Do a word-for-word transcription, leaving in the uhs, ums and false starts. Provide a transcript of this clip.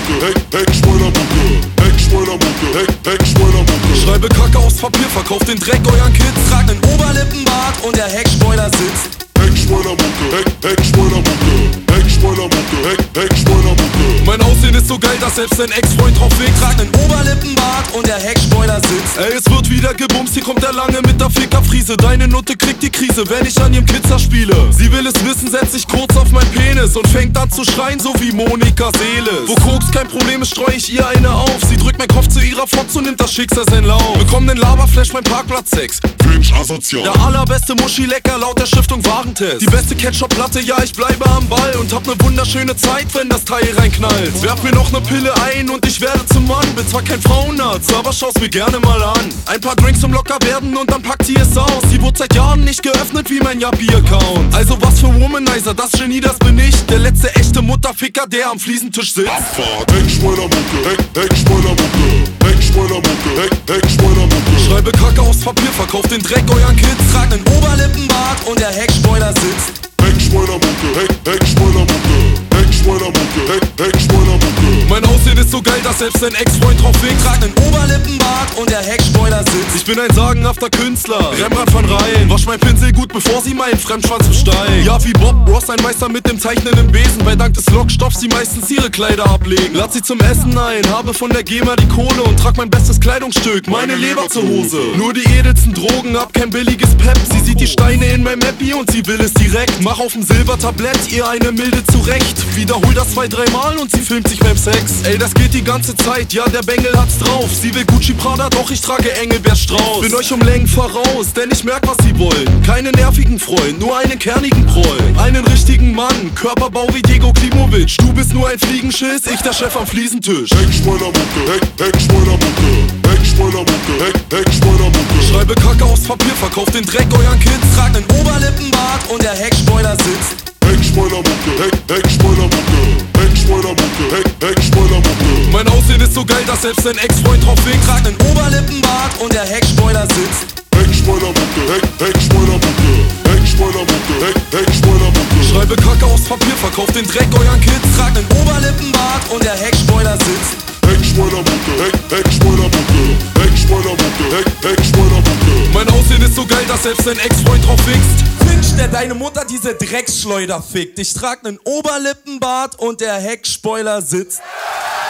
Heckspoilermucke, Heck, Heckspoilermucke, Heckspoilermucke, Heck, Heckspoilermucke. Schreibe Kacke aufs Papier, verkauft den Dreck euren Kids. Tragt nen Oberlippenbart und der Heckspoiler sitzt. Heckspoilermucke, Heck, Heckspoilermucke, Heckspoilermucke, Heck, Heckspoilermucke. Mein Aussehen ist so geil, dass selbst dein Ex-Freund drauf legt. Tragt nen Oberlippenbart und der Heckspoiler sitzt. Ey, es wird wieder gebumst, hier kommt der Lange mit der Fickerfriese. Deine Nutte kriegt die Krise, wenn ich an ihrem Kitzer spiele. Sie will es wissen, setzt sich kurz auf mein Penis und fängt an zu schreien, so wie Monika Seeles. Wo Koks kein Problem ist, streu ich ihr eine auf. Sie drückt meinen Kopf zu ihrer Fotze und nimmt das Schicksal seinen Lauf. Bekomm nen Laberflash beim Parkplatz-Sex. Finch asozial. Der allerbeste Muschi lecker laut der Stiftung Warentest. Die beste Ketchup-Platte, ja, ich bleibe am Ball und hab ne wunderschöne Zeit, wenn das Teil reinknallt. Werf mir noch ne Pille ein und ich werde zum Mann. Bin zwar kein Frauenarzt, aber schau's mir gerne mal an. Ein paar Drinks zum locker werden und dann packt sie es aus. Sie wurde seit Jahren nicht geöffnet wie mein Yappi-Account. Also was für Womanizer, das Genie, das bin ich. Der letzte echte Mutterficker, der am Fliesentisch sitzt. Abfahrt, Heckspoilermucke, Heck, Heckspoilermucke, Heckspoilermucke, Heck, Heckspoilermucke. Schreibe Kacke aufs Papier, verkauft den Dreck euren Kids. Tragt nen Oberlippenbart und der Heckspoiler sitzt. Heckspoilermucke, Heck, Heckspoilermucke, Heckspoilermucke, Heck, Heckspoilermucke. Mein Aussehen ist so geil, dass selbst dein Ex-Freund drauf legt. Tragt nen Oberlippenbart und der Heckspoiler sitzt. Ich bin ein sagenhafter Künstler, Rembrandt van Rijn. Wasch mein Pinsel gut, bevor sie meinen Fremdschwanz besteigt. Ja, wie Bob Ross, ein Meister mit dem zeichnenden Besen. Weil dank des Lockstoffs sie meistens ihre Kleider ablegen. Lad sie zum Essen ein, habe von der GEMA die Kohle und trag mein bestes Kleidungsstück, meine Leber zur Hose. Nur die edelsten Drogen, hab kein billiges Pep. Sie sieht die Steine in meinem Mappy und sie will es direkt. Mach auf dem Silbertablett ihr eine milde zurecht. Wiederhol das zwei, dreimal und sie filmt sich beim Sex. Ey, das geht die ganze Zeit, ja, der Bengel hat's drauf. Sie will Gucci Prada, doch ich trage Engelbert Strauß. Bin euch um Längen voraus, denn ich merk, was sie wollen. Keine nervigen Freund, nur einen kernigen Proll. Einen richtigen Mann, Körperbau wie Diego Klimovic. Du bist nur ein Fliegenschiss, ich der Chef am Fliesentisch. Heckspoilermucke, Heck, Heckspoilermucke, Heckspoilermucke, Heck, Heckspoilermucke. Schreibe Kacke aufs Papier, verkauft den Dreck euren Kids. Tragt nen Oberlippenbart und der Heckspoiler sitzt. Heckspoilermucke, Heck, Heckspoilermucke, Heckspoilermucke, Heck, Heckspoilermucke. Mein Aussehen ist so geil, dass selbst dein Ex-Freund drauf legt. Tragt nen Oberlippenbart und der Heckspoiler sitzt. Heckspoilermucke, Heck, Heckspoilermucke, Heckspoilermucke, Heck, Heckspoilermucke. Schreibe Kacke aufs Papier, verkauft den Dreck euren Kids. Tragt nen Oberlippenbart und der Heckspoiler sitzt. Heckspoilermucke, Heck, Heckspoilermucke, Heckspoilermucke, Heck, Heckspoilermucke. Mein Aussehen ist so geil, dass selbst dein Ex-Freund drauf wächst. Finch, der deine Mutter diese Drecksschleuder fickt. Ich trag nen Oberlippenbart und der Heckspoiler sitzt.